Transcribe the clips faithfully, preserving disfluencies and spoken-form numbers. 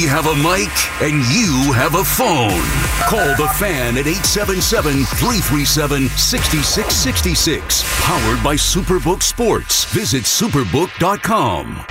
We have a mic and you have a phone. Call the Fan at eight seven seven, three three seven, six six six six. Powered by Superbook Sports. Visit superbook dot com.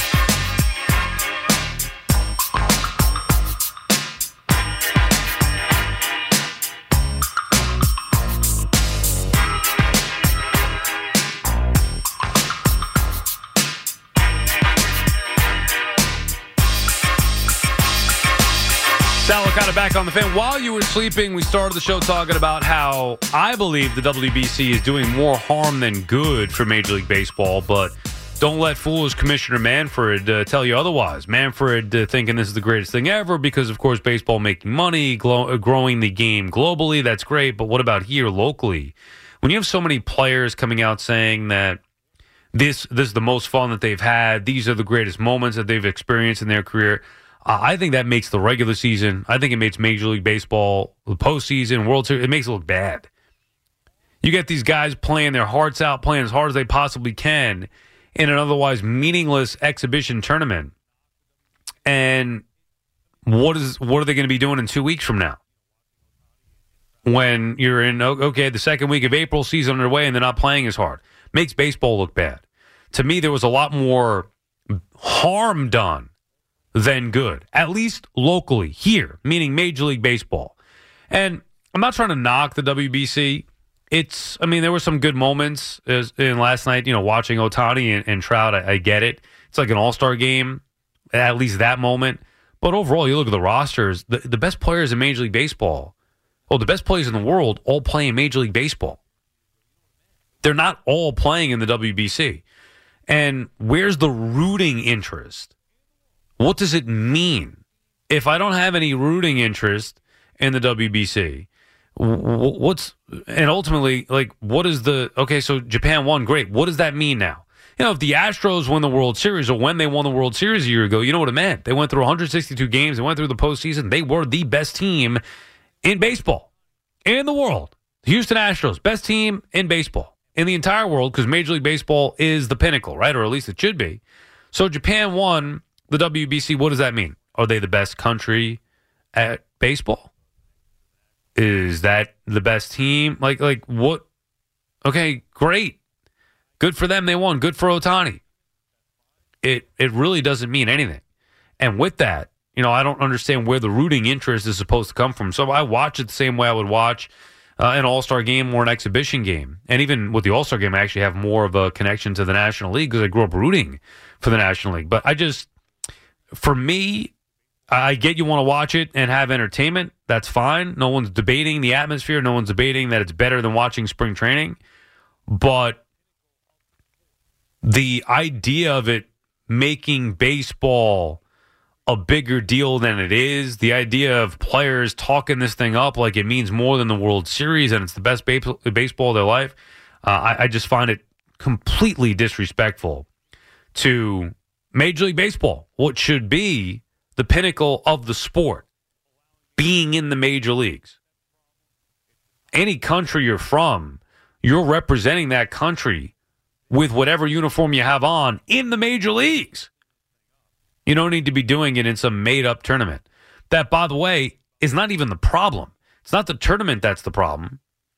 Sal Licata back on the Fan. While you were sleeping, we started the show talking about how I believe the W B C is doing more harm than good for Major League Baseball, but don't let foolish Commissioner Manfred uh, tell you otherwise. Manfred uh, thinking this is the greatest thing ever because, of course, baseball making money, glo- uh, growing the game globally, that's great, but what about here locally? When you have so many players coming out saying that this, this is the most fun that they've had, these are the greatest moments that they've experienced in their career, Uh, I think that makes the regular season, I think it makes Major League Baseball, the postseason, World Series, it makes it look bad. You get these guys playing their hearts out, playing as hard as they possibly can in an otherwise meaningless exhibition tournament. And what is what are they going to be doing in two weeks from now? When you're in, okay, the second week of April, season underway, and they're not playing as hard. Makes baseball look bad. To me, there was a lot more harm done than good, at least locally here, meaning Major League Baseball. And I'm not trying to knock the W B C. It's, I mean, there were some good moments as, in last night, you know, watching Ohtani and, and Trout. I, I get it. It's like an all-star game, at least that moment. But overall, you look at the rosters, the, the best players in Major League Baseball, well, the best players in the world all play in Major League Baseball. They're not all playing in the W B C. And where's the rooting interest? What does it mean? If I don't have any rooting interest in the W B C, what's, and ultimately, like, what is the, okay, so Japan won, great. What does that mean now? You know, if the Astros win the World Series, or when they won the World Series a year ago, you know what it meant. They went through one hundred sixty-two games, they went through the postseason, they were the best team in baseball, in the world. Houston Astros, best team in baseball, in the entire world, because Major League Baseball is the pinnacle, right? Or at least it should be. So Japan won the W B C. What does that mean? Are they the best country at baseball? Is that the best team? Like, like what? Okay, great. Good for them. They won. Good for Ohtani. It it really doesn't mean anything. And with that, you know, I don't understand where the rooting interest is supposed to come from. So I watch it the same way I would watch uh, an All-Star game or an exhibition game. And even with the All-Star game, I actually have more of a connection to the National League because I grew up rooting for the National League. But I just, for me, I get you want to watch it and have entertainment. That's fine. No one's debating the atmosphere. No one's debating that it's better than watching spring training. But the idea of it making baseball a bigger deal than it is, the idea of players talking this thing up like it means more than the World Series and it's the best baseball of their life, uh, I, I just find it completely disrespectful to Major League Baseball, what should be the pinnacle of the sport, being in the major leagues. Any country you're from, you're representing that country with whatever uniform you have on in the major leagues. You don't need to be doing it in some made-up tournament. That, by the way, is not even the problem. It's not the tournament that's the problem.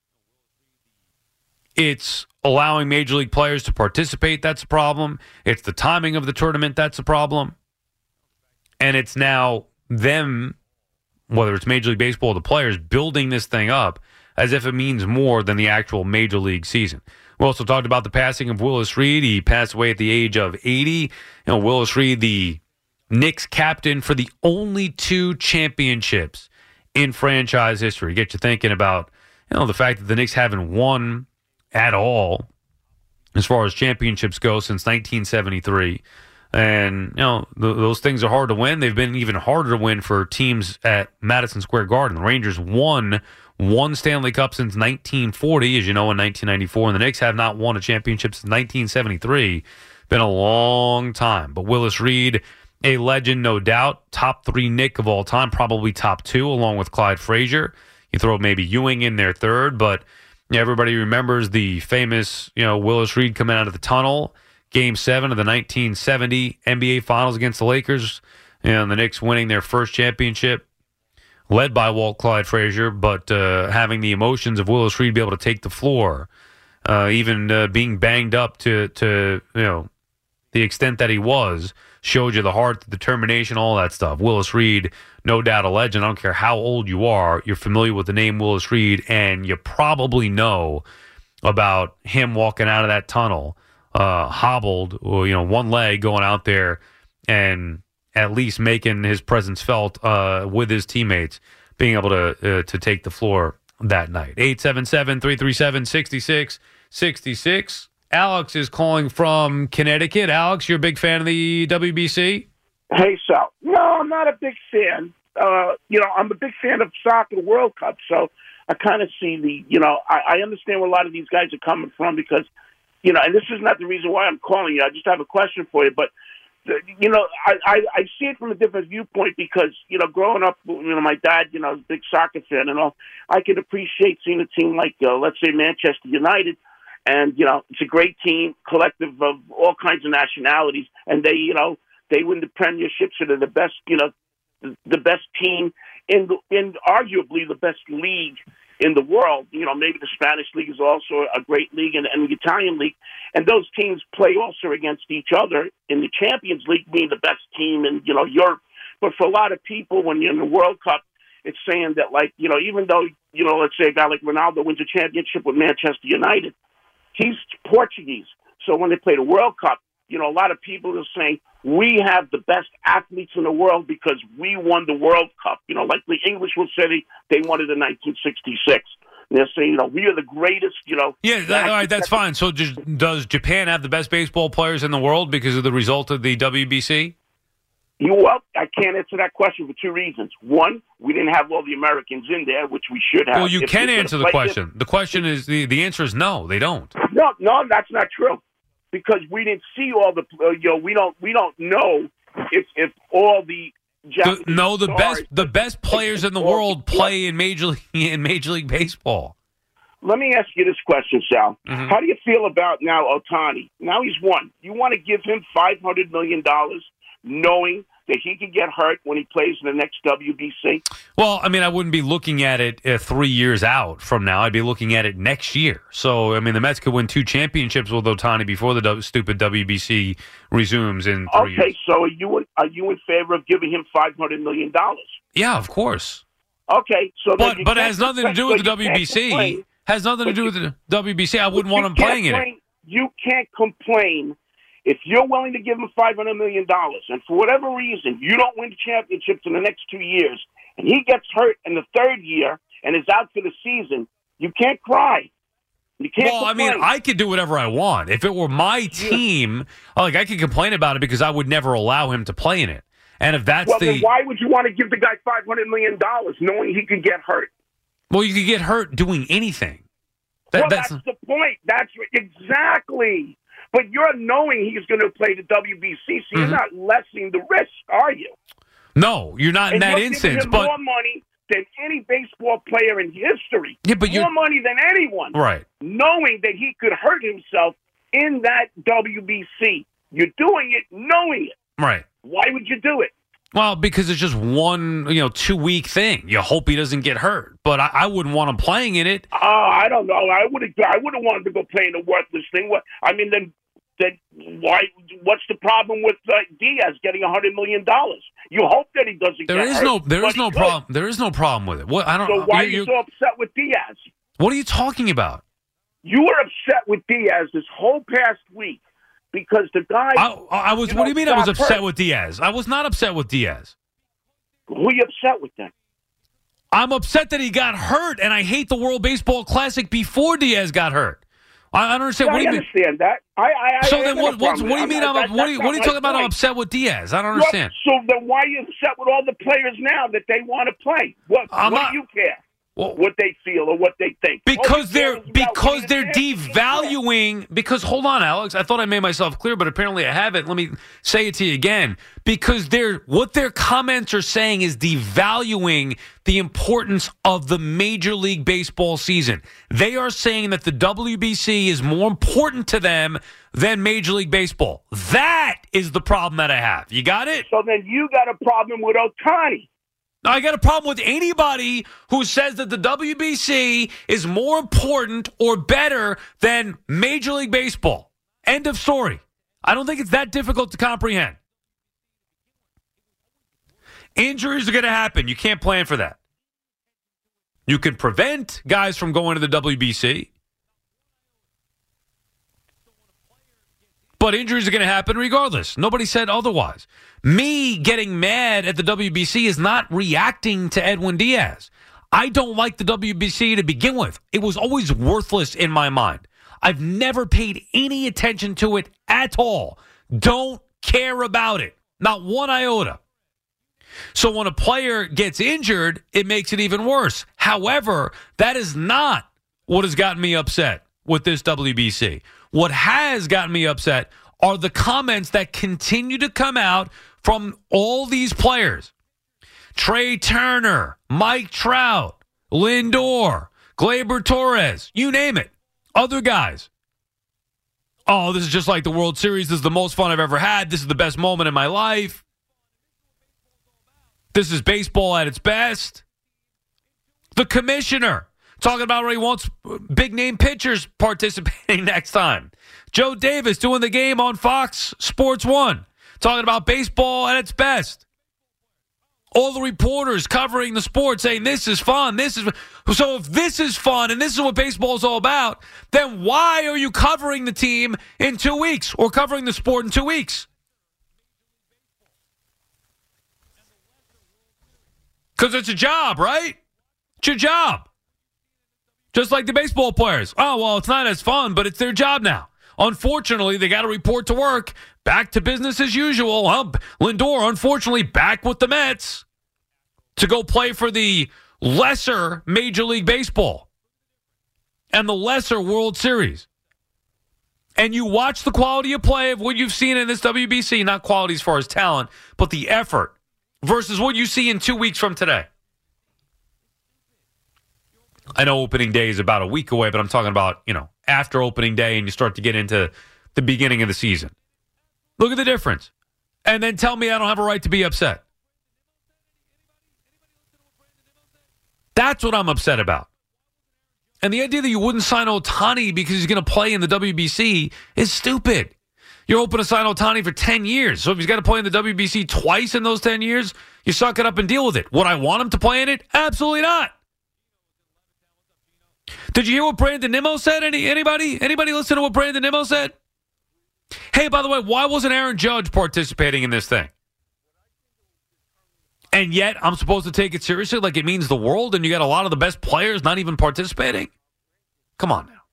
It's allowing major league players to participate, that's the problem. It's the timing of the tournament, that's the problem. And it's now them, whether it's Major League Baseball or the players, building this thing up as if it means more than the actual major league season. We also talked about the passing of Willis Reed. He passed away at the age of eighty. You know, Willis Reed, the Knicks captain for the only two championships in franchise history. Get you thinking about, you know, the fact that the Knicks haven't won at all as far as championships go since nineteen seventy-three. And, you know, th- those things are hard to win. They've been even harder to win for teams at Madison Square Garden. The Rangers won one Stanley Cup since nineteen forty, as you know, in nineteen ninety-four. And the Knicks have not won a championship since nineteen seventy-three. Been a long time. But Willis Reed, a legend, no doubt. Top three Knick of all time, probably top two, along with Clyde Frazier. You throw maybe Ewing in there third, but yeah, everybody remembers the famous, you know, Willis Reed coming out of the tunnel, Game seven of the nineteen seventy N B A Finals against the Lakers. And the Knicks winning their first championship, led by Walt Clyde Frazier, but uh, having the emotions of Willis Reed be able to take the floor, uh, even uh, being banged up to, to you know the extent that he was, showed you the heart, the determination, all that stuff. Willis Reed, no doubt a legend. I don't care how old you are, you're familiar with the name Willis Reed, and you probably know about him walking out of that tunnel, uh, hobbled, or you know, one leg going out there and at least making his presence felt uh, with his teammates, being able to uh, to take the floor that night. eight seven seven, three three seven, six six six six. Alex is calling from Connecticut. Alex, you're a big fan of the W B C? Hey, Sal. No, I'm not a big fan. Uh, you know, I'm a big fan of soccer World Cup, so I kind of see the, you know, I, I understand where a lot of these guys are coming from because, you know, and this is not the reason why I'm calling you. I just have a question for you, but you know, I, I, I see it from a different viewpoint because, you know, growing up, you know, my dad, you know, was a big soccer fan and all. I could appreciate seeing a team like, uh, let's say, Manchester United. And, you know, it's a great team, collective of all kinds of nationalities. And they, you know, they win the premierships. So they're the best, you know, the best team in, the, in arguably the best league in the world. You know, maybe the Spanish league is also a great league, and, and the Italian league. And those teams play also against each other in the Champions League, being the best team in, you know, Europe. But for a lot of people, when you're in the World Cup, it's saying that, like, you know, even though, you know, let's say a guy like Ronaldo wins a championship with Manchester United, he's Portuguese. So when they play the World Cup, you know, a lot of people are saying, we have the best athletes in the world because we won the World Cup. You know, like the English will say they, they won it in nineteen sixty-six. And they're saying, you know, we are the greatest, you know. Yeah, that, all right, that's fine. So just, does Japan have the best baseball players in the world because of the result of the W B C? You, well, I can't answer that question for two reasons. One, we didn't have all the Americans in there, which we should have. Well, you if can answer the question. It. The question is, the, the answer is no, they don't. No, no, that's not true. Because we didn't see all the, uh, you know, we don't, we don't know if if all the Japanese the, no, the stars, best, the best players in the world play in Major League in Major League Baseball. Let me ask you this question, Sal. Mm-hmm. How do you feel about now Ohtani? Now he's won. You want to give him five hundred million dollars, knowing that he could get hurt when he plays in the next W B C? Well, I mean, I wouldn't be looking at it uh, three years out from now. I'd be looking at it next year. So, I mean, the Mets could win two championships with Ohtani before the w- stupid W B C resumes in three okay, years. Okay, so are you, in, are you in favor of giving him five hundred million dollars? Yeah, of course. Okay, so But, but it has nothing to do with the W B C. Complain. Has nothing to do with the W B C. I wouldn't want him playing in it. You can't complain if you're willing to give him five hundred million dollars, and for whatever reason you don't win the championships in the next two years, and he gets hurt in the third year and is out for the season, you can't cry. You can't well, complain. I mean, I could do whatever I want. If it were my team, like I could complain about it because I would never allow him to play in it. And if that's well, the then why would you want to give the guy five hundred million dollars knowing he could get hurt? Well, you could get hurt doing anything. That, well, that's, that's the point. That's exactly. But you're knowing he's going to play the W B C, so you're mm-hmm. not lessening the risk, are you? No, you're not and in that you're instance. Giving him but more money than any baseball player in history. Yeah, but more money than anyone. Right. Knowing that he could hurt himself in that W B C. You're doing it knowing it. Right. Why would you do it? Well, because it's just one, you know, two-week thing. You hope he doesn't get hurt. But I, I wouldn't want him playing in it. Oh, uh, I don't know. I would have I would have wanted to go play in a worthless thing. What I mean, then, then why? What's the problem with uh, Diaz getting a hundred million dollars? You hope that he doesn't. There get is hurt, no. There is no could. problem. There is no problem with it. What I don't. So why you, are you so upset with Diaz? What are you talking about? You were upset with Diaz this whole past week because the guy. I, I was. You what know, do you mean? I was upset hurt. with Diaz. I was not upset with Diaz. Who are you upset with then? I'm upset that he got hurt, and I hate the World Baseball Classic before Diaz got hurt. I, I don't understand. Yeah, what do you I mean? understand that. I, I, so I then, what? What, what do you mean? I'm, that, what, are you, what are you talking about? Point. I'm upset with Diaz. I don't understand. So then, why are you upset with all the players now that they want to play? What? I'm what not, do you care? Well, what they feel or what they think. Because All they're about because winning they're the championship. devaluing. Because hold on, Alex, I thought I made myself clear, but apparently I haven't. Let me say it to you again. Because they're what their comments are saying is devaluing the importance of the Major League Baseball season. They are saying that the W B C is more important to them than Major League Baseball. That is the problem that I have. You got it? So then you got a problem with Ohtani. Now, I got a problem with anybody who says that the W B C is more important or better than Major League Baseball. End of story. I don't think it's that difficult to comprehend. Injuries are going to happen. You can't plan for that. You can prevent guys from going to the W B C. But injuries are going to happen regardless. Nobody said otherwise. Me getting mad at the W B C is not reacting to Edwin Diaz. I don't like the W B C to begin with. It was always worthless in my mind. I've never paid any attention to it at all. Don't care about it. Not one iota. So when a player gets injured, it makes it even worse. However, that is not what has gotten me upset with this W B C. What has gotten me upset are the comments that continue to come out from all these players. Trey Turner, Mike Trout, Lindor, Gleyber Torres, you name it. Other guys. Oh, this is just like the World Series. This is the most fun I've ever had. This is the best moment in my life. This is baseball at its best. The commissioner talking about he wants big-name pitchers participating next time. Joe Davis doing the game on Fox Sports one, talking about baseball at its best. All the reporters covering the sport saying this is fun. This is so. If this is fun and this is what baseball is all about, then why are you covering the team in two weeks or covering the sport in two weeks? Because it's a job, right? It's your job. Just like the baseball players. Oh, well, it's not as fun, but it's their job now. Unfortunately, they got to report to work. Back to business as usual. Huh? Lindor, unfortunately, back with the Mets to go play for the lesser Major League Baseball and the lesser World Series. And you watch the quality of play of what you've seen in this W B C, not quality as far as talent, but the effort versus what you see in two weeks from today. I know opening day is about a week away, but I'm talking about, you know, after opening day and you start to get into the beginning of the season. Look at the difference. And then tell me I don't have a right to be upset. That's what I'm upset about. And the idea that you wouldn't sign Ohtani because he's going to play in the W B C is stupid. You're open to sign Ohtani for ten years. So if he's got to play in the W B C twice in those ten years, you suck it up and deal with it. Would I want him to play in it? Absolutely not. Did you hear what Brandon Nimmo said? Any anybody anybody listen to what Brandon Nimmo said? Hey, by the way, why wasn't Aaron Judge participating in this thing? And yet I'm supposed to take it seriously like it means the world and you got a lot of the best players not even participating? Come on now.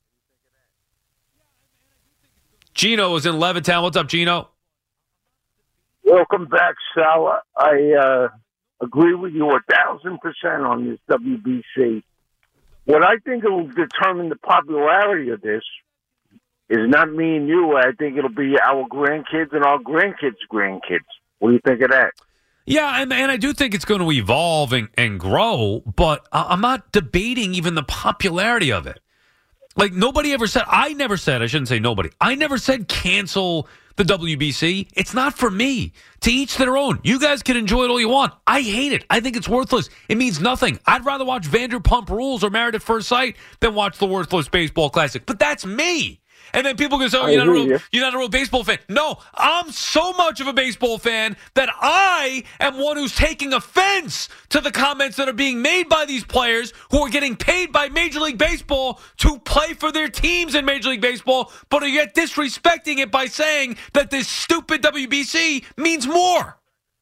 Gino is in Levittown. What's up, Gino? Welcome back, Sal. I uh, agree with you a thousand percent on this W B C. What I think will determine the popularity of this is not me and you. I think it'll be our grandkids and our grandkids' grandkids. What do you think of that? Yeah, and, and I do think it's going to evolve and, and grow, but I'm not debating even the popularity of it. Like, nobody ever said, I never said, I shouldn't say nobody, I never said cancel the W B C. It's not for me. To each their own. You guys can enjoy it all you want. I hate it. I think it's worthless. It means nothing. I'd rather watch Vanderpump Rules or Married at First Sight than watch the worthless baseball classic. But that's me. And then people go, oh, you're not, a real, you're not a real baseball fan. No, I'm so much of a baseball fan that I am one who's taking offense to the comments that are being made by these players who are getting paid by Major League Baseball to play for their teams in Major League Baseball, but are yet disrespecting it by saying that this stupid W B C means more.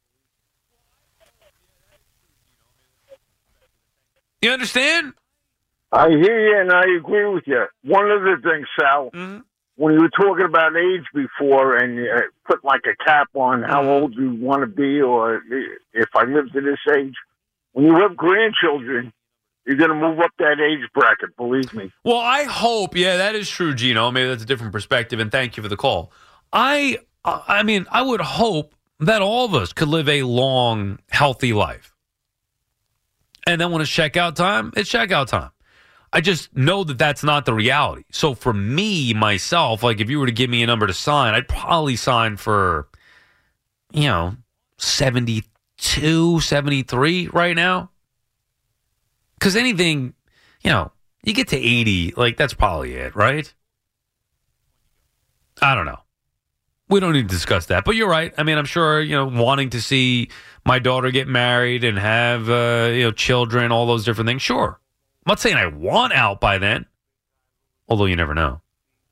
You understand? I hear you, and I agree with you. One other thing, Sal, Mm-hmm. when you were talking about age before and you put like a cap on how old you want to be or if I live to this age, when you have grandchildren, You're going to move up that age bracket, believe me. Well, I hope, yeah, that is true, Gino. Maybe that's a different perspective, and thank you for the call. I, I mean, I would hope that all of us could live a long, healthy life. And then when it's checkout time, it's checkout time. I just know that that's not the reality. So for me, myself, like if you were to give me a number to sign, I'd probably sign for, you know, seventy-two, seventy-three right now. Because anything, you know, you get to eighty, like that's probably it, right? I don't know. We don't need to discuss that. But you're right. I mean, I'm sure, you know, wanting to see my daughter get married and have, uh, you know, children, all those different things, sure. I'm not saying I want out by then, although you never know.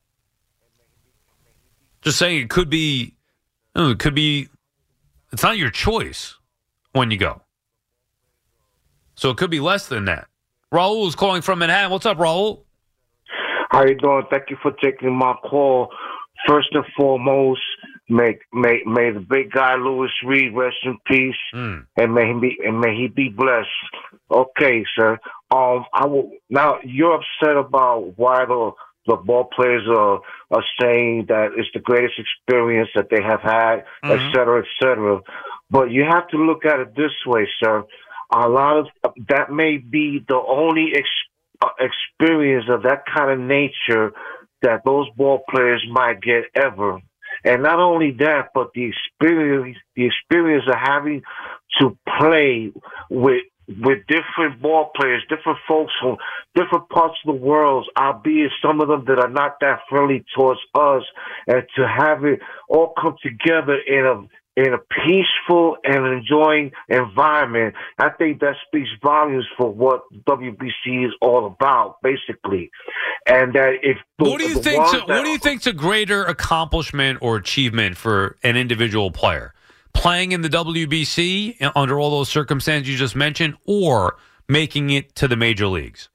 Just saying it could be, you know, it could be, it's not your choice when you go. So it could be less than that. Raul is calling from Manhattan. What's up, Raul? How you doing? Thank you for taking my call. First and foremost, may may may the big guy Louis Reed rest in peace, mm. and may he be and may he be blessed. Okay, sir. Um, I will now. You're upset about why the the ball players are are saying that it's the greatest experience that they have had, mm-hmm. et cetera, et cetera. But you have to look at it this way, sir. A lot of that may be the only ex, uh, experience of that kind of nature that those ball players might get ever. And not only that, but the experience, the experience of having to play with with different ball players, different folks from different parts of the world, albeit some of them that are not that friendly towards us, and to have it all come together in a in a peaceful and enjoying environment, I think that speaks volumes for what W B C is all about, basically. And that if the, what do you think? So, what do you think's a greater accomplishment or achievement for an individual player? Playing in the W B C under all those circumstances you just mentioned, or making it to the major leagues?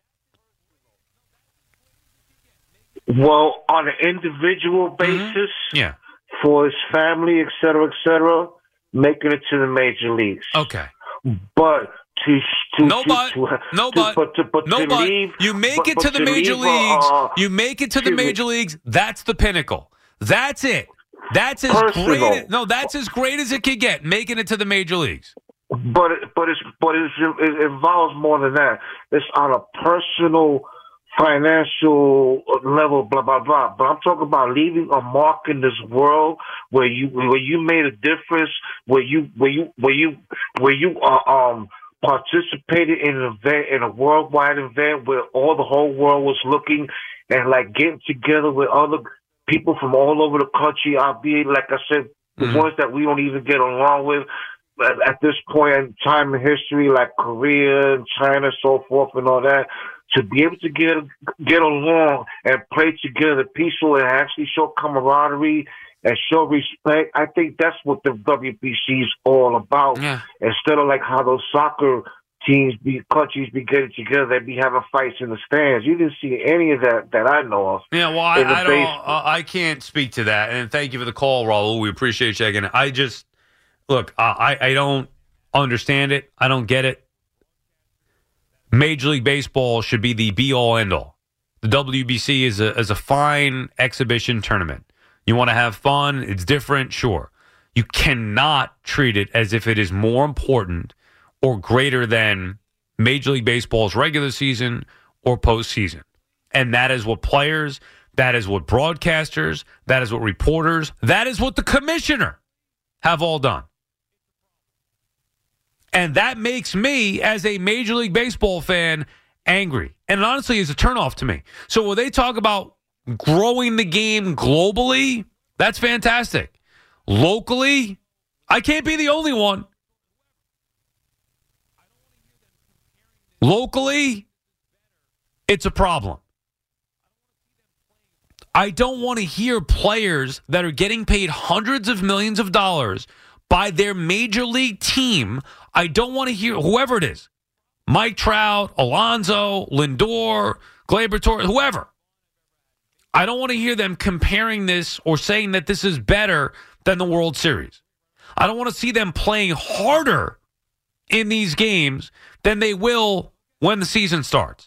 Well, on an individual basis, mm-hmm. yeah. for his family, et cetera, et cetera, making it to the major leagues. Okay. But to to no to, but to, no to, but but, to, but no to but leave, you make but, it to but the to major leave, leagues. Uh, you make it to the major me. leagues. That's the pinnacle. That's it. That's as Personal. great. No, that's as great as it could get. Making it to the major leagues. But but it's but it's, it involves more than that. It's on a personal, financial level, blah blah blah. But I'm talking about leaving a mark in this world where you where you made a difference, where you where you where you where you uh, um participated in an event, in a worldwide event where all the whole world was looking, and like getting together with other people from all over the country, albeit like I said, the mm-hmm. ones that we don't even get along with at this point in time in history, like Korea and China, so forth, and all that, to be able to get get along and play together peaceful and actually show camaraderie and show respect, I think that's what the W B C is all about. Yeah. Instead of like how those soccer teams, be countries be getting together, they be having fights in the stands. You didn't see any of that that I know of. Yeah, well, I, I don't. Uh, I can't speak to that. And thank you for the call, Raul. We appreciate you checking. I just. Look, I, I don't understand it. I don't get it. Major League Baseball should be the be-all, end-all. The W B C is a, is a fine exhibition tournament. You want to have fun, it's different, sure. You cannot treat it as if it is more important or greater than Major League Baseball's regular season or postseason. And that is what players, that is what broadcasters, that is what reporters, that is what the commissioner have all done. And that makes me, as a Major League Baseball fan, angry. And it honestly is a turnoff to me. So when they talk about growing the game globally, that's fantastic. Locally, I can't be the only one. Locally, it's a problem. I don't want to hear players that are getting paid hundreds of millions of dollars by their major league team. I don't want to hear whoever it is, Mike Trout, Alonso, Lindor, Gleyber Torres, whoever. I don't want to hear them comparing this or saying that this is better than the World Series. I don't want to see them playing harder in these games than they will when the season starts.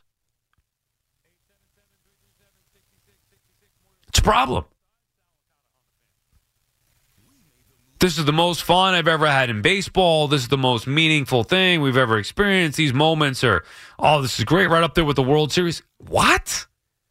It's a problem. This is the most fun I've ever had in baseball. This is the most meaningful thing we've ever experienced. These moments are, oh, this is great, right up there with the World Series. What?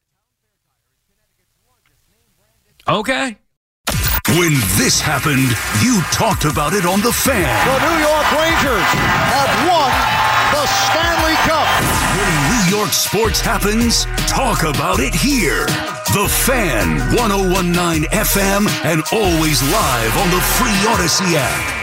Okay. When this happened, you talked about it on The Fan. The New York Rangers have won the Stanley Cup. When New York sports happens, talk about it here. The Fan, one oh one point nine F M, and always live on the free Odyssey app.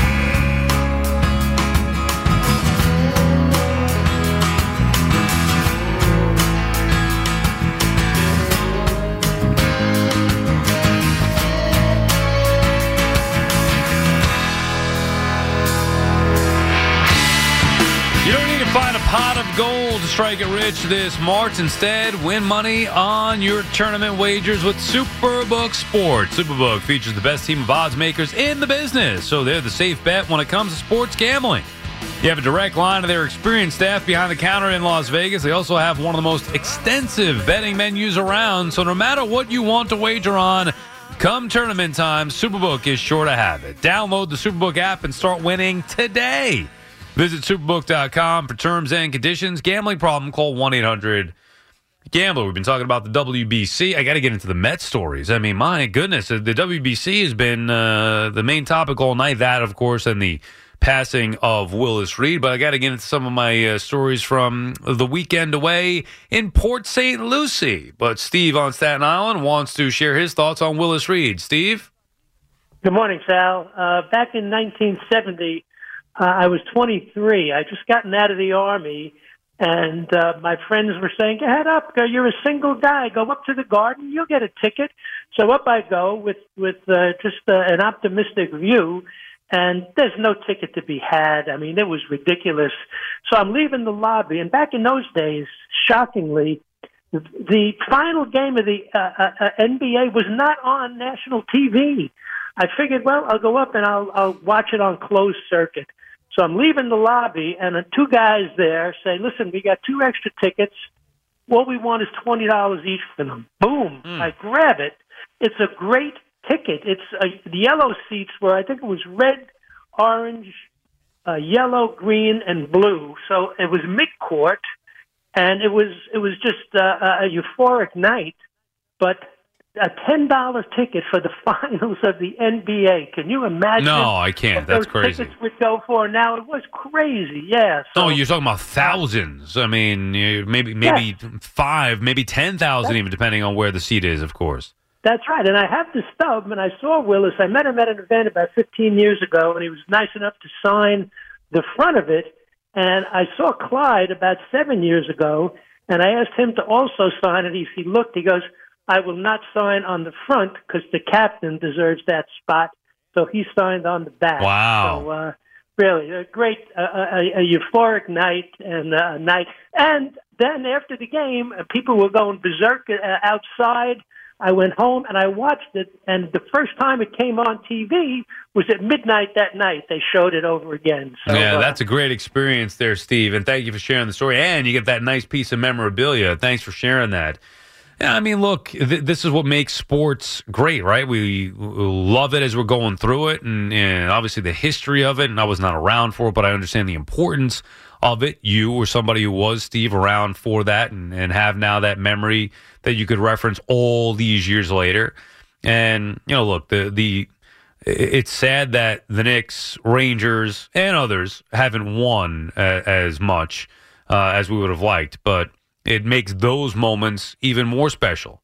Find a pot of gold to strike it rich this March. Instead, win money on your tournament wagers with Superbook Sports. Superbook features the best team of odds makers in the business, so they're the safe bet when it comes to sports gambling. You have a direct line to their experienced staff behind the counter in Las Vegas. They also have one of the most extensive betting menus around, so no matter what you want to wager on, come tournament time, Superbook is sure to have it. Download the Superbook app and start winning today. Visit superbook dot com for terms and conditions. Gambling problem, call one eight hundred gambler. We've been talking about the W B C. I got to get into the Mets stories. I mean, my goodness, the W B C has been uh, the main topic all night. That, of course, and the passing of Willis Reed. But I got to get into some of my uh, stories from the weekend away in Port Saint Lucie. But Steve on Staten Island wants to share his thoughts on Willis Reed. Steve? Good morning, Sal. Uh, back in nineteen seventy, Uh, I was twenty-three. I just gotten out of the Army, and uh, my friends were saying, "Go head up. Go, you're a single guy. Go up to the Garden. You'll get a ticket." So up I go with with uh, just uh, an optimistic view, and there's no ticket to be had. I mean, it was ridiculous. So I'm leaving the lobby, and back in those days, shockingly, the, the final game of the uh, uh, N B A was not on national T V. I figured, well, I'll go up and I'll, I'll watch it on closed circuit. So I'm leaving the lobby, and uh, two guys there say, listen, we got two extra tickets. What we want is twenty dollars each for them. Boom. Mm. I grab it. It's a great ticket. It's uh, the yellow seats were, I think it was red, orange, uh, yellow, green, and blue. So it was mid-court, and it was it was just uh, a euphoric night. But a ten dollar ticket for the finals of the N B A. Can you imagine? No, I can't. That's those crazy. Tickets would go for now. It was crazy. Yeah. So, no, you're talking about thousands. I mean, maybe maybe yes. five, maybe ten thousand, even depending on where the seat is, of course. That's right. And I have the stub, and I saw Willis. I met him at an event about fifteen years ago, and he was nice enough to sign the front of it. And I saw Clyde about seven years ago, and I asked him to also sign it. He, he looked. He goes, I will not sign on the front because the captain deserves that spot. So he signed on the back. Wow. So, uh, really, a great, uh, a, a euphoric night and uh, night. And then after the game, uh, people were going berserk uh, outside. I went home and I watched it. And the first time it came on T V was at midnight that night. They showed it over again. So, yeah, uh, that's a great experience there, Steve. And thank you for sharing the story. And you get that nice piece of memorabilia. Thanks for sharing that. Yeah, I mean, look, th- this is what makes sports great, right? We, we love it as we're going through it, and, and obviously the history of it, and I was not around for it, but I understand the importance of it. You were somebody who was, Steve, around for that and, and have now that memory that you could reference all these years later. And, you know, look, the the it's sad that the Knicks, Rangers, and others haven't won uh, as much uh, as we would have liked, but it makes those moments even more special.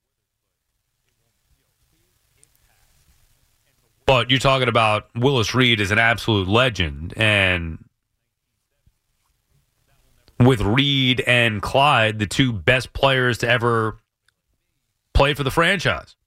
But you're talking about Willis Reed as an absolute legend. And with Reed and Clyde, the two best players to ever play for the franchise.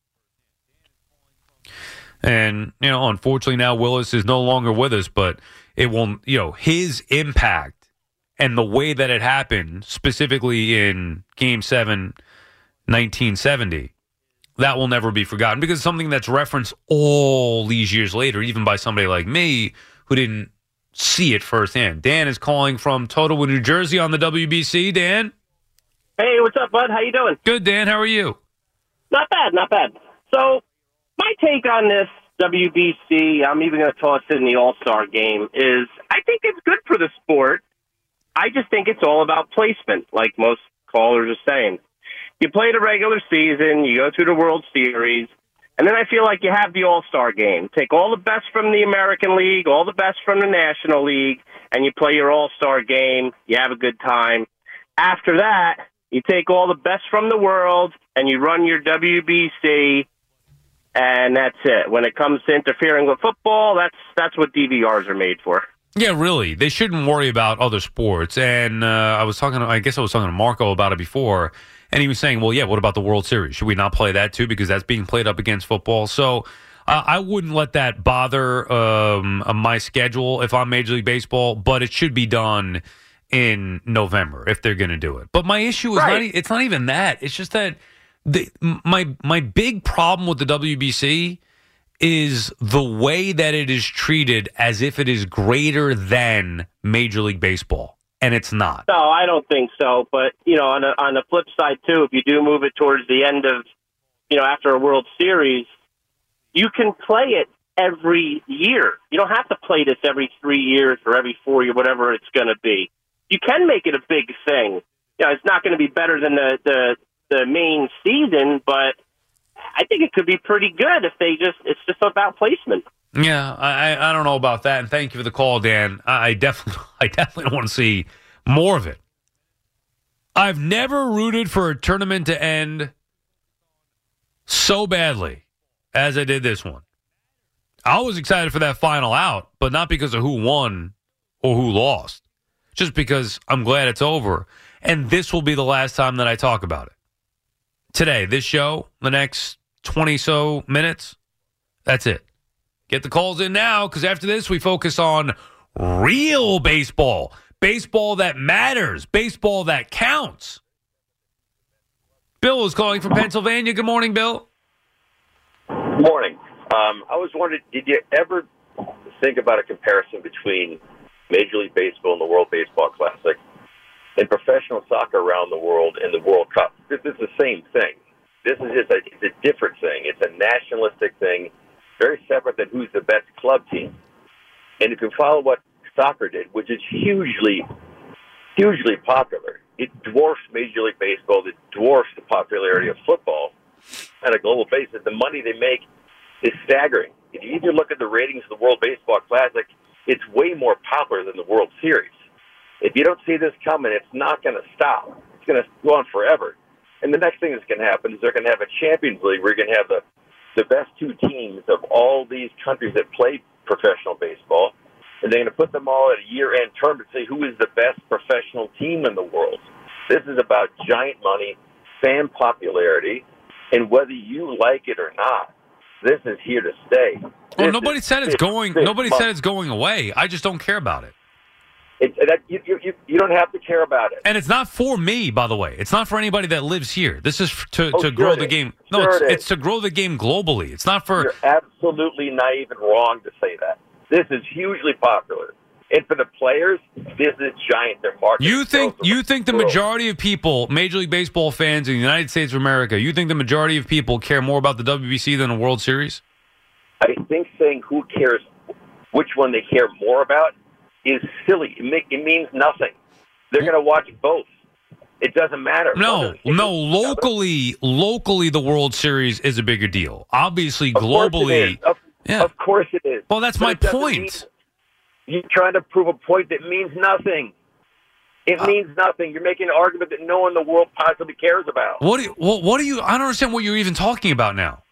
And, you know, unfortunately now Willis is no longer with us, but it will, you know, his impact and the way that it happened, specifically in Game seven, nineteen seventy, that will never be forgotten because it's something that's referenced all these years later, even by somebody like me who didn't see it firsthand. Dan is calling from Totowa, New Jersey on the W B C. Dan? Hey, what's up, bud? How you doing? Good, Dan. How are you? Not bad, not bad. So, my take on this W B C, I'm even going to toss in the All-Star game, is I think it's good for the sport. I just think it's all about placement, like most callers are saying. You play the regular season, you go through the World Series, and then I feel like you have the All-Star game. Take all the best from the American League, all the best from the National League, and you play your All-Star game. You have a good time. After that, you take all the best from the world, and you run your W B C, and that's it. When it comes to interfering with football, that's that's what D V Rs are made for. Yeah, really. They shouldn't worry about other sports. And uh, I was talking to, I guess I was talking to Marco about it before, and he was saying, well, yeah, what about the World Series? Should we not play that too? Because that's being played up against football. So uh, I wouldn't let that bother um, my schedule if I'm Major League Baseball, but it should be done in November if they're going to do it. But my issue is right. not, it's not even that. It's just that the, my my big problem with the W B C is the way that it is treated as if it is greater than Major League Baseball, and it's not. No, I don't think so. But, you know, on, a, on the flip side, too, if you do move it towards the end of, you know, after a World Series, you can play it every year. You don't have to play this every three years or every four years, whatever it's going to be. You can make it a big thing. You know, it's not going to be better than the, the, the main season, but I think it could be pretty good if they just, it's just about placement. Yeah, I, I don't know about that. And thank you for the call, Dan. I definitely, I definitely want to see more of it. I've never rooted for a tournament to end so badly as I did this one. I was excited for that final out, but not because of who won or who lost. Just because I'm glad it's over. And this will be the last time that I talk about it. Today, this show, the next twenty so minutes, that's it. Get the calls in now, because after this, we focus on real baseball. Baseball that matters. Baseball that counts. Bill is calling from Pennsylvania. Good morning, Bill. Good morning. Um, I was wondering, did you ever think about a comparison between Major League Baseball and the World Baseball Classic and professional soccer around the world and the World Cup? This is the same thing. This is just a, it's a different thing. It's a nationalistic thing, very separate than who's the best club team. And if you follow what soccer did, which is hugely, hugely popular, it dwarfs Major League Baseball. It dwarfs the popularity of football on a global basis. The money they make is staggering. If you even look at the ratings of the World Baseball Classic, it's way more popular than the World Series. If you don't see this coming, it's not going to stop. It's going to go on forever. And the next thing that's going to happen is they're going to have a Champions League where you're going to have the, the best two teams of all these countries that play professional baseball, and they're going to put them all at a year-end term to say who is the best professional team in the world. This is about giant money, fan popularity, and whether you like it or not, this is here to stay. Well, This nobody is- said it's this- going. this Nobody month. said it's going away. I just don't care about it. It, that, you, you, you don't have to care about it. And it's not for me, by the way. It's not for anybody that lives here. This is f- to, Oh, to sure grow it the is. game. No, Sure it's, it is. it's to grow the game globally. It's not for. You're absolutely naive and wrong to say that. This is hugely popular. And for the players, this is giant. They're marketing. You think themselves you think the world. majority of people, Major League Baseball fans in the United States of America, you think the majority of people care more about the W B C than the World Series? I think saying who cares, which one they care more about, is silly. It, make, it means nothing. They're going to watch both. It doesn't matter. No, no. Locally, locally, the World Series is a bigger deal. Obviously, Of course it globally, is. Of, yeah. of course it is. Well, that's But my it doesn't point. mean- You're trying to prove a point that means nothing. It Uh, means nothing. You're making an argument that no one in the world possibly cares about. What do you, what, what do you? I don't understand what you're even talking about now.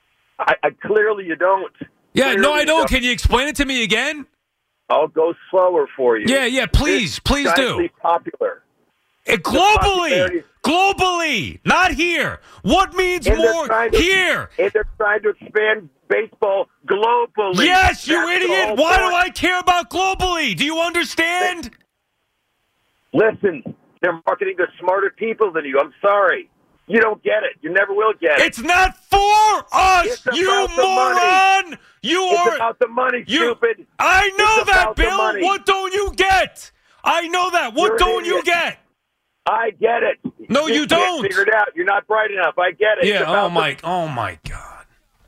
I, I clearly you don't. Yeah, no, Clearly I you don't. Can you explain it to me again? I'll go slower for you. Yeah, yeah, please, It's please do. giantly popular. Uh, globally, popularity- globally, not here. What means And they're more trying to- here? And they're trying to expand baseball globally. Yes, you That's the idiot. whole Why point. do I care about globally? Do you understand? Listen, they're marketing to smarter people than you. I'm sorry. You don't get it. You never will get it. It's not for us, It's about you the moron. money. You It's are about the money, you, stupid. I know It's that, about the Bill. money. What don't you get? I know that. What You're an don't you idiot. get? I get it. No, you can't don't. Figure it out. You're not bright enough. I get it. It's Yeah. about Oh my. Oh my God.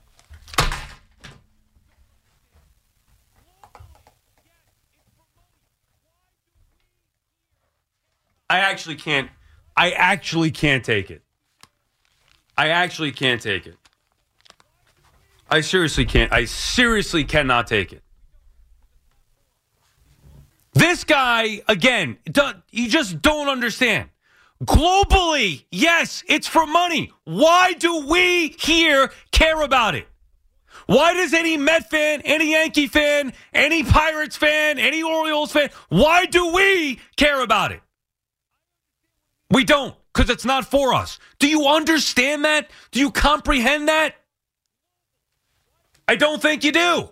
I actually can't. I actually can't take it. I actually can't take it. I seriously can't. I seriously cannot take it. This guy, again, do- you just don't understand. Globally, yes, it's for money. Why do we here care about it? Why does any Met fan, any Yankee fan, any Pirates fan, any Orioles fan, why do we care about it? We don't, because it's not for us. Do you understand that? Do you comprehend that? I don't think you do.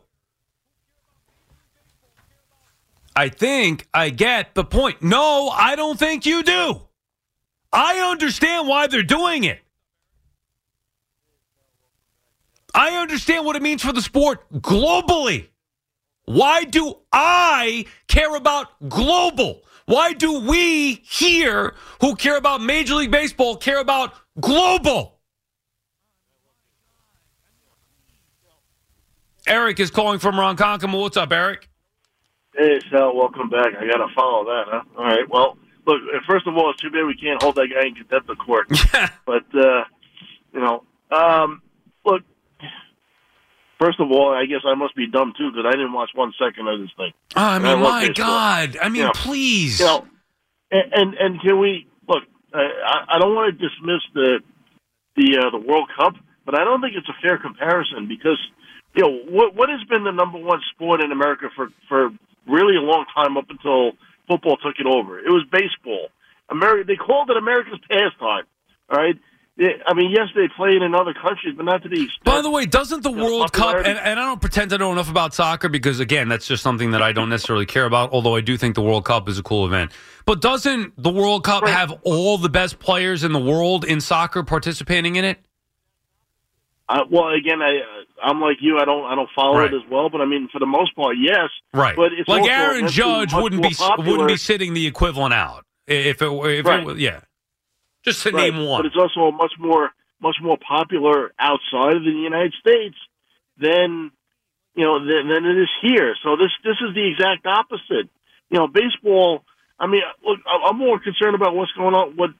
I think I get the point. No, I don't think you do. I understand why they're doing it. I understand what it means for the sport globally. Why do I care about global? Why do we here who care about Major League Baseball care about global? Eric is calling from Ronkonkoma. What's up, Eric? Hey, Sal, welcome back. I got to follow that, huh? All right, well, look, first of all, it's too bad we can't hold that guy in contempt of court. But, uh, you know, um, look, first of all, I guess I must be dumb, too, because I didn't watch one second of this thing. Oh, I mean, I love my baseball. God. I mean, You know, please. You know, and, and, and can we, look, I, I don't want to dismiss the, the, uh, the World Cup, but I don't think it's a fair comparison because, you know, what, what has been the number one sport in America for, for really a long time up until football took it over? It was baseball. America, they called it America's pastime, all right? I mean, yes, they played in other countries, but not to the extent. By the way, doesn't the you know, World Cup, popularity- and, and I don't pretend to know enough about soccer because, again, that's just something that I don't necessarily care about, although I do think the World Cup is a cool event. But doesn't the World Cup Right. have all the best players in the world in soccer participating in it? Uh, well, again, I, uh, I'm like you. I don't, I don't follow Right. it as well. But I mean, for the most part, yes. Right. But it's like also Aaron immensely Judge much wouldn't more be popular. wouldn't be sitting the equivalent out if it if Right. it was, yeah. Just to Right. name one. But it's also much more, much more popular outside of the United States than you know than, than it is here. So this, this is the exact opposite. You know, baseball. I mean, look, I'm more concerned about what's going on, what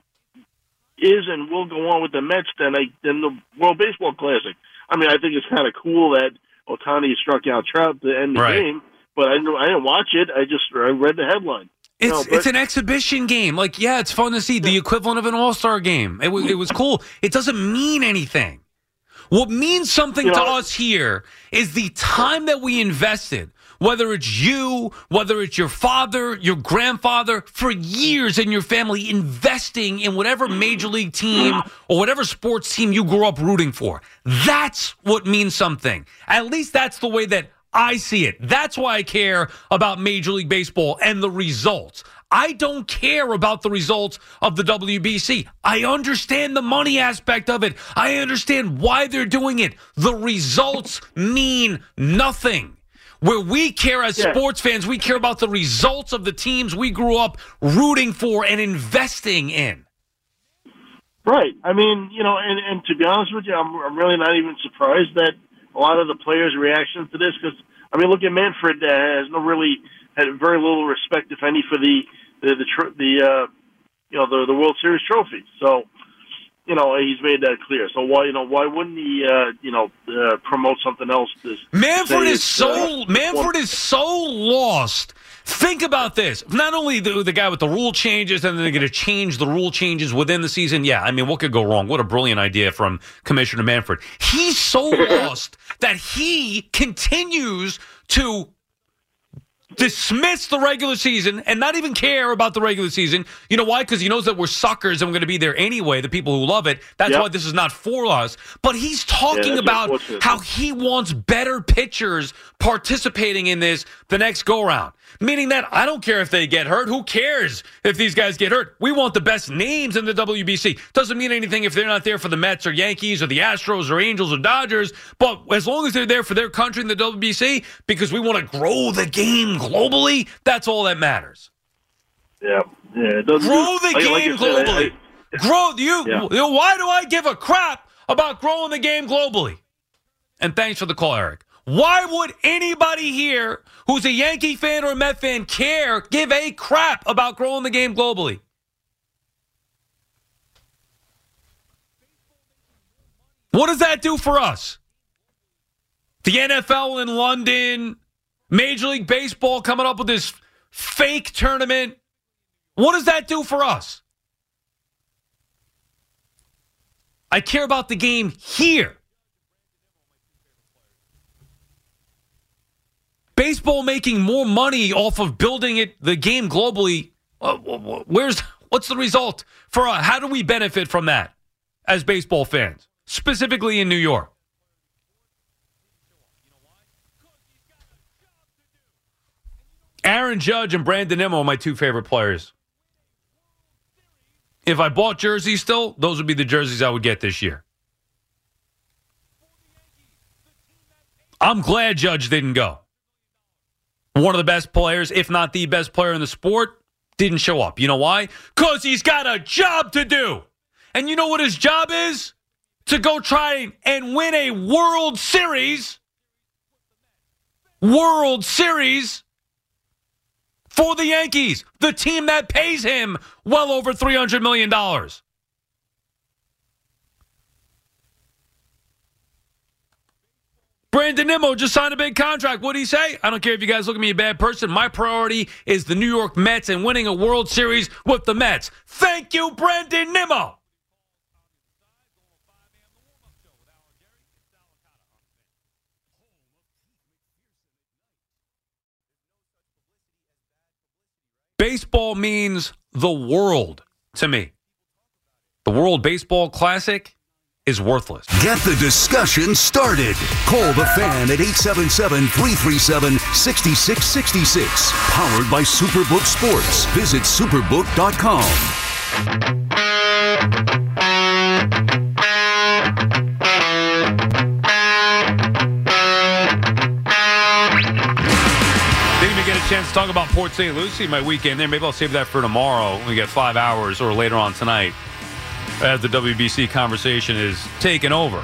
is and will go on with the Mets than I, than the World Baseball Classic. I mean, I think it's kind of cool that Ohtani struck out Trout to end the Right. game, but I didn't, I didn't watch it. I just I read the headline. It's No, but- it's an exhibition game. Like, yeah, it's fun to see. The equivalent of an all-star game. It was it was cool. It doesn't mean anything. What means something You to know- us here is the time that we invested, whether it's you, whether it's your father, your grandfather, for years in your family investing in whatever major league team or whatever sports team you grew up rooting for. That's what means something. At least that's the way that I see it. That's why I care about Major League Baseball and the results. I don't care about the results of the W B C. I understand the money aspect of it. I understand why they're doing it. The results mean nothing. Where we care as Yeah. sports fans, we care about the results of the teams we grew up rooting for and investing in. Right. I mean, you know, and, and to be honest with you, I'm, I'm really not even surprised that a lot of the players' reactions to this, because, I mean, look at Manfred, uh, has no really, had very little respect, if any, for the, the, the, tr- the uh, you know, the, the World Series trophy. So, you know, he's made that clear. So why, you know, why wouldn't he, uh, you know, uh, promote something else? To Manfred say is it's, so uh, Manfred is so lost. Think about this. Not only the, the guy with the rule changes, and then they're going to change the rule changes within the season. Yeah, I mean, what could go wrong? What a brilliant idea from Commissioner Manfred. He's so lost that he continues to dismiss the regular season and not even care about the regular season. You know why? Because he knows that we're suckers and we're going to be there anyway, the people who love it. That's yep. why this is not for us. But he's talking yeah, about how he wants better pitchers participating in this the next go-round. Meaning that I don't care if they get hurt. Who cares if these guys get hurt? We want the best names in the W B C. Doesn't mean anything if they're not there for the Mets or Yankees or the Astros or Angels or Dodgers. But as long as they're there for their country in the W B C, because we want to grow the game globally, that's all that matters. Yeah. yeah grow the like, game like globally. Said, I, I, grow you, yeah. you know, why do I give a crap about growing the game globally? And thanks for the call, Eric. Why would anybody here who's a Yankee fan or a Met fan care, give a crap about growing the game globally? What does that do for us? The N F L in London, Major League Baseball coming up with this fake tournament. What does that do for us? I care about the game here. Baseball making more money off of building it, the game globally. Where's what's the result for us? How do we benefit from that as baseball fans, specifically in New York? Aaron Judge and Brandon Nimmo are my two favorite players. If I bought jerseys still, those would be the jerseys I would get this year. I'm glad Judge didn't go. One of the best players, if not the best player in the sport, didn't show up. You know why? Because he's got a job to do. And you know what his job is? To go try and win a World Series. World Series for the Yankees, the team that pays him well over three hundred million dollars. Brandon Nimmo just signed a big contract. What did he say? I don't care if you guys look at me a bad person. My priority is the New York Mets and winning a World Series with the Mets. Thank you, Brandon Nimmo. Baseball means the world to me. The World Baseball Classic is worthless. Get the discussion started. Call the fan at eight seven seven, three three seven, six six six six. Powered by Superbook Sports. Visit superbook dot com. Didn't even get a chance to talk about Port Saint Lucie, my weekend there. Maybe I'll save that for tomorrow. We got five hours or later on tonight, as the W B C conversation is taken over.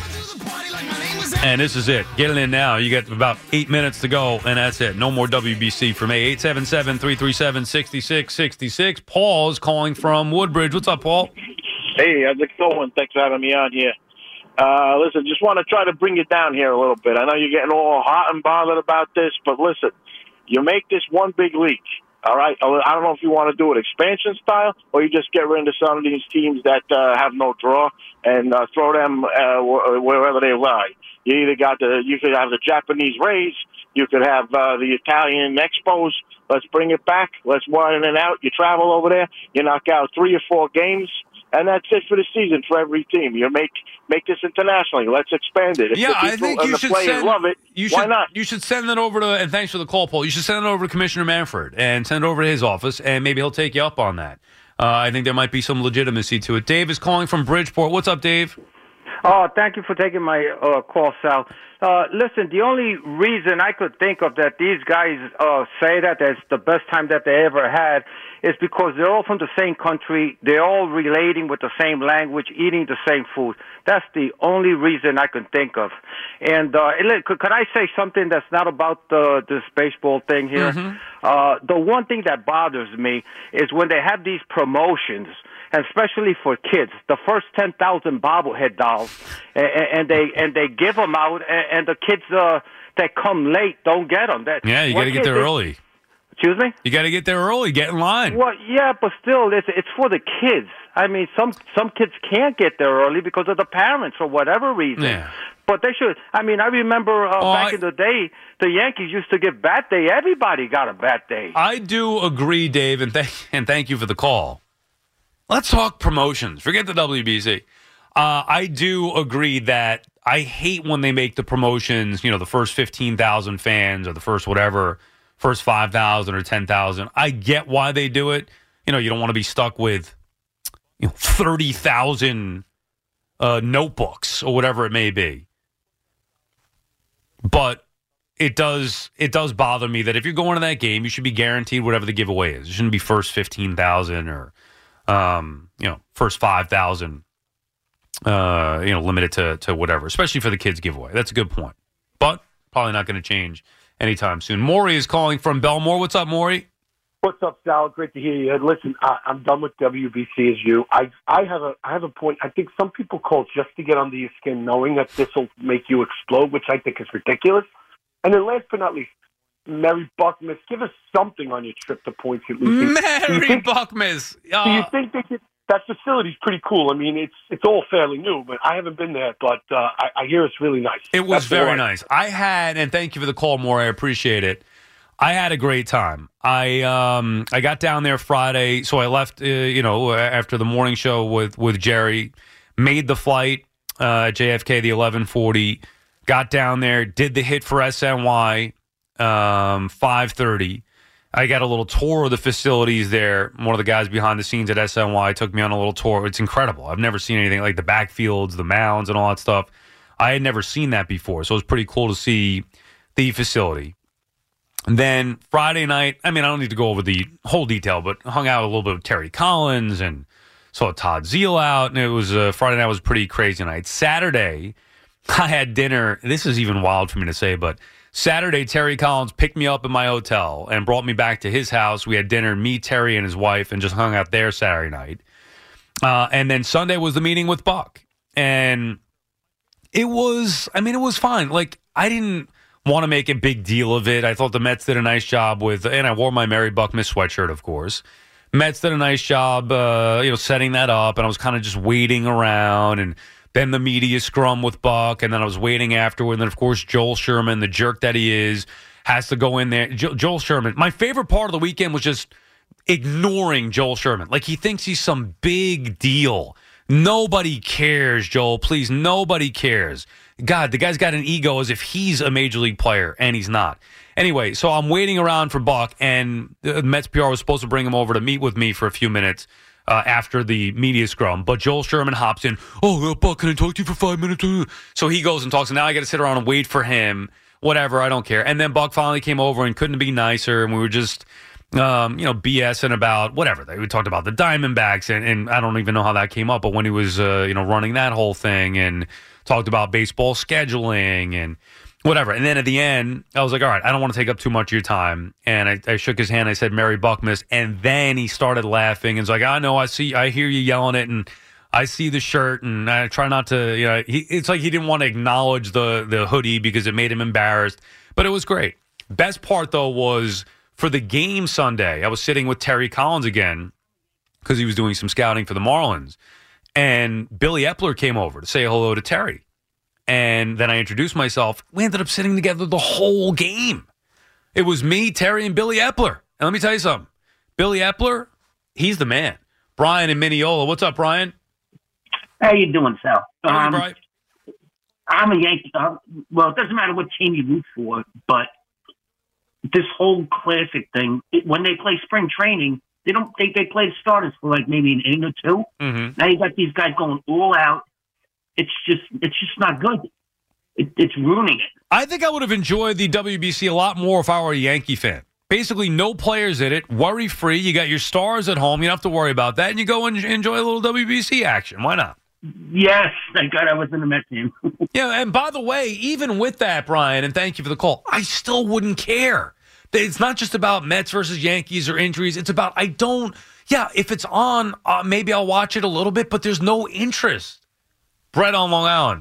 And this is it. Get it in now. You got about eight minutes to go, and that's it. No more W B C for me. eight seven seven, three three seven, six six six six. Paul is calling from Woodbridge. What's up, Paul? Hey, how's it going? Thanks for having me on here. Uh, listen, just want to try to bring it down here a little bit. I know you're getting all hot and bothered about this, but listen, you make this one big league. All right, I don't know if you want to do it expansion style or you just get rid of some of these teams that uh, have no draw and uh, throw them uh, wherever they lie. You either got the, you could have the Japanese Rays, you could have uh, the Italian Expos. Let's bring it back. Let's widen it out. You travel over there, you knock out three or four games, and that's it for the season for every team. You make make this internationally. Let's expand it. If yeah, the people I think you and the should players send, love it. You why should, not? You should send that over to, and thanks for the call, Paul. You should send it over to Commissioner Manfred and send it over to his office, and maybe he'll take you up on that. Uh, I think there might be some legitimacy to it. Dave is calling from Bridgeport. What's up, Dave? Oh, thank you for taking my uh, call, Sal. Uh, listen, the only reason I could think of that these guys uh, say that it's the best time that they ever had is because they're all from the same country. They're all relating with the same language, eating the same food. That's the only reason I can think of. And uh, could, could I say something that's not about uh, this baseball thing here? Mm-hmm. Uh, the one thing that bothers me is when they have these promotions, and especially for kids, the first ten thousand bobblehead dolls, and, and they and they give them out, and, and the kids uh, that come late don't get them. That, yeah, you got to get there they, early. Excuse me? You got to get there early. Get in line. Well, yeah, but still, it's it's for the kids. I mean, some some kids can't get there early because of the parents for whatever reason. Yeah. But they should. I mean, I remember uh, Oh, back I- in the day, the Yankees used to give bat day. Everybody got a bat day. I do agree, Dave, and, th- and thank you for the call. Let's talk promotions. Forget the W B C. Uh, I do agree that I hate when they make the promotions, you know, the first fifteen thousand fans or the first whatever, first five thousand or ten thousand. I get why they do it. You know, you don't want to be stuck with, you know, thirty thousand uh, notebooks or whatever it may be. But it does it does bother me that if you're going to that game, you should be guaranteed whatever the giveaway is. It shouldn't be first fifteen thousand or, um, you know, first five thousand, uh, you know, limited to, to whatever, especially for the kids' giveaway. That's a good point. But probably not going to change anytime soon. Maury is calling from Belmore. What's up, Maury? What's up, Sal? Great to hear you. Listen, I, I'm done with W B C as you. I I have a I have a point. I think some people call just to get under your skin, knowing that this will make you explode, which I think is ridiculous. And then last but not least, Mary Buckmiss, give us something on your trip to Point Saint Lucie. Mary Buckmiss. Uh, Do you think they could, that facility's pretty cool? I mean, it's it's all fairly new, but I haven't been there. But uh, I, I hear it's really nice. It was That's very all I- nice. I had, and thank you for the call, Maury. I appreciate it. I had a great time. I um I got down there Friday, so I left uh, you know after the morning show with with Jerry, made the flight uh, at J F K the eleven forty, got down there, did the hit for S N Y um five thirty. I got a little tour of the facilities there. One of the guys behind the scenes at S N Y took me on a little tour. It's incredible. I've never seen anything like the backfields, the mounds, and all that stuff. I had never seen that before, so it was pretty cool to see the facility. And then Friday night, I mean, I don't need to go over the whole detail, but hung out a little bit with Terry Collins and saw Todd Zeal out, and it was uh, Friday night was a pretty crazy night. Saturday, I had dinner. This is even wild for me to say, but Saturday, Terry Collins picked me up in my hotel and brought me back to his house. We had dinner, me, Terry, and his wife, and just hung out there Saturday night. Uh, and then Sunday was the meeting with Buck. And it was, I mean, it was fine. Like, I didn't want to make a big deal of it. I thought the Mets did a nice job with, and I wore my Mary Buckmiss sweatshirt, of course. Mets did a nice job, uh, you know, setting that up, and I was kind of just waiting around, and then the media scrum with Buck, and then I was waiting afterward, and then, of course, Joel Sherman, the jerk that he is, has to go in there. Jo- Joel Sherman, my favorite part of the weekend was just ignoring Joel Sherman. Like, he thinks he's some big deal. Nobody cares, Joel. Please, nobody cares. God, the guy's got an ego as if he's a major league player, and he's not. Anyway, so I'm waiting around for Buck, and the Mets P R was supposed to bring him over to meet with me for a few minutes uh, after the media scrum. But Joel Sherman hops in. Oh, uh, Buck, can I talk to you for five minutes? So he goes and talks, and now I got to sit around and wait for him. Whatever, I don't care. And then Buck finally came over and couldn't be nicer, and we were just, um, you know, BSing about whatever. We talked about the Diamondbacks, and, and I don't even know how that came up, but when he was, uh, you know, running that whole thing, and talked about baseball scheduling and whatever. And then at the end, I was like, all right, I don't want to take up too much of your time. And I, I shook his hand. I said, Mary Buckmiss. And then he started laughing and was like, I know, I see, I hear you yelling it, and I see the shirt, and I try not to, you know, he, it's like he didn't want to acknowledge the, the hoodie because it made him embarrassed. But it was great. Best part, though, was for the game Sunday, I was sitting with Terry Collins again because he was doing some scouting for the Marlins. And Billy Epler came over to say hello to Terry. And then I introduced myself. We ended up sitting together the whole game. It was me, Terry, and Billy Epler. And let me tell you something. Billy Epler, he's the man. Brian in Mineola. What's up, Brian? How you doing, Sal? Hey, Um, Brian. I'm a Yankee. Uh, well, it doesn't matter what team you root for, but this whole classic thing, it, when they play spring training, they don't. They, they play the starters for like maybe an inning or two. Mm-hmm. Now you got these guys going all out. It's just, it's just not good. It, it's ruining it. I think I would have enjoyed the W B C a lot more if I were a Yankee fan. Basically, no players in it, worry-free. You got your stars at home. You don't have to worry about that. And you go and enjoy a little W B C action. Why not? Yes, thank God I was in the Mets team. Yeah, and by the way, even with that, Brian, and thank you for the call, I still wouldn't care. It's not just about Mets versus Yankees or injuries. It's about, I don't, yeah, if it's on, uh, maybe I'll watch it a little bit, but there's no interest. Brett on Long Island.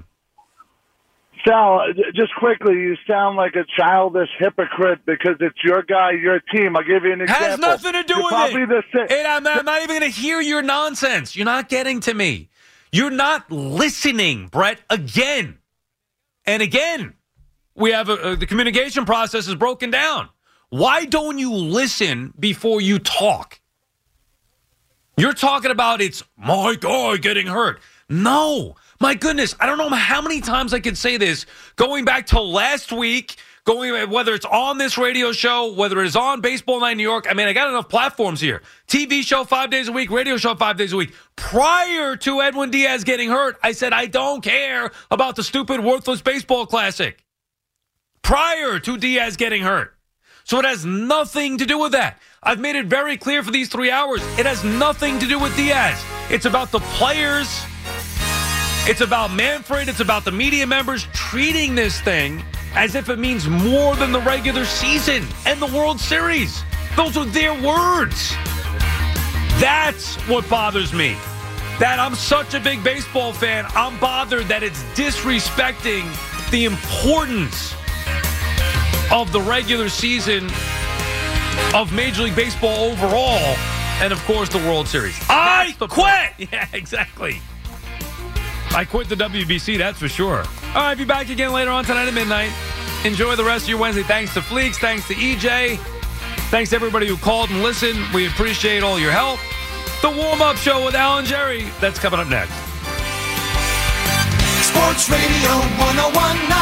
Sal, just quickly, you sound like a childish hypocrite because it's your guy, your team. I'll give you an example. Has nothing to do You're with probably it. The same. Hey, I'm, I'm not even going to hear your nonsense. You're not getting to me. You're not listening, Brett, again. And again, we have a, a, the communication process is broken down. Why don't you listen before you talk? You're talking about it's my guy getting hurt. No, my goodness, I don't know how many times I could say this. Going back to last week, going whether it's on this radio show, whether it's on Baseball Night in New York. I mean, I got enough platforms here. T V show five days a week, radio show five days a week. Prior to Edwin Diaz getting hurt, I said I don't care about the stupid, worthless baseball classic. Prior to Diaz getting hurt. So it has nothing to do with that. I've made it very clear for these three hours. It has nothing to do with Diaz. It's about the players. It's about Manfred. It's about the media members treating this thing as if it means more than the regular season and the World Series. Those are their words. That's what bothers me. That I'm such a big baseball fan, I'm bothered that it's disrespecting the importance of the regular season, of Major League Baseball overall, and, of course, the World Series. I quit! Yeah, exactly. I quit the W B C, that's for sure. All right, be back again later on tonight at midnight. Enjoy the rest of your Wednesday. Thanks to Fleeks. Thanks to E J. Thanks to everybody who called and listened. We appreciate all your help. The warm-up show with Al and Jerry. That's coming up next. Sports Radio one oh one.